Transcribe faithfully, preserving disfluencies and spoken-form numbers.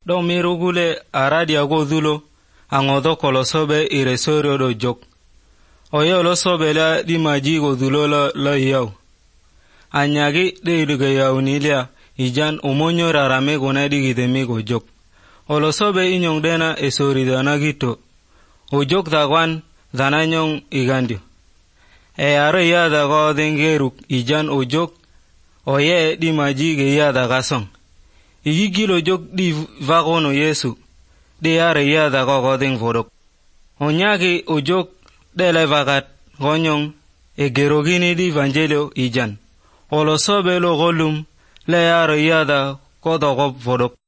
do mirugule aradi ago dhulo angodo kolo sobe iresorio do jok. Oyo lo sobe la di maji go dhulo la, la yaw. Anyagi de iduga yaw nilia ijan umonyo rarame gona di gidemi go jok. Olo sobe inyong dena esori dana gito. O jok dagwan dana nyong igandio. E are ya dago dengeruk ijan o jok oye di maji ge ya daga song. Igi gilo jok di vagono Yesu. Di are ya dago godeng vodok. Onyagi o jok de le vagat gonyong e gerogini di evangelio ijan. Olo sobe lo golum le are ya da kodogop vodok.